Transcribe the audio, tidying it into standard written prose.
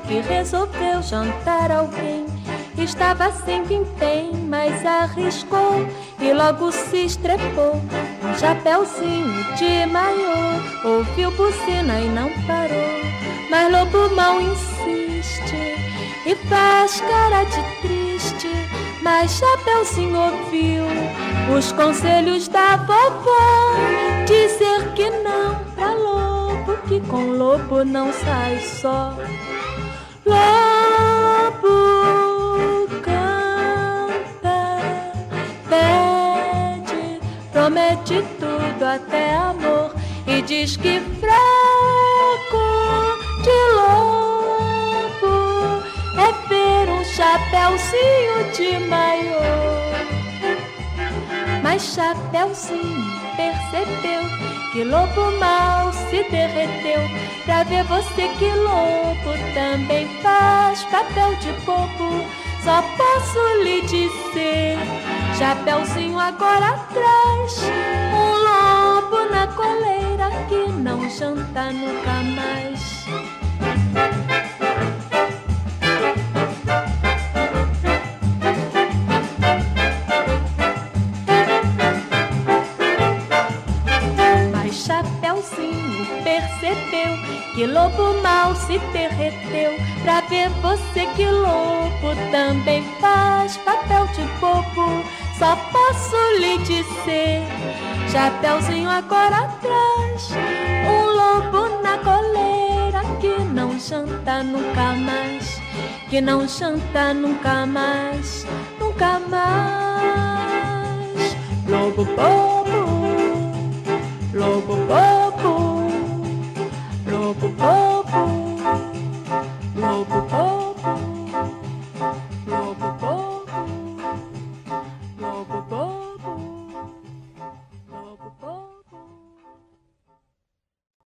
que resolveu jantar alguém. Estava sem vintém, mas arriscou e logo se estrepou. Um chapéuzinho de maiô, ouviu buzina e não parou. Mas lobo mau insiste e faz cara de triste. Mas Chapeuzinho ouviu os conselhos da vovó, dizer que não pra lobo, que com lobo não sai só. Lobo canta, pede, promete tudo até amor, e diz que fraco de lobo é ver um chapeuzinho de maiô. Mas Chapeuzinho percebeu que lobo mau se derreteu, pra ver você que lobo também faz papel de bobo. Só posso lhe dizer, Chapeuzinho agora traz um lobo na coleira que não janta nunca mais. Chapeuzinho percebeu que lobo mau se derreteu, pra ver você que lobo também faz papel de bobo. Só posso lhe dizer, Chapeuzinho agora traz um lobo na coleira que não janta nunca mais, que não janta nunca mais, nunca mais. Lobo bobo, lobo bobo.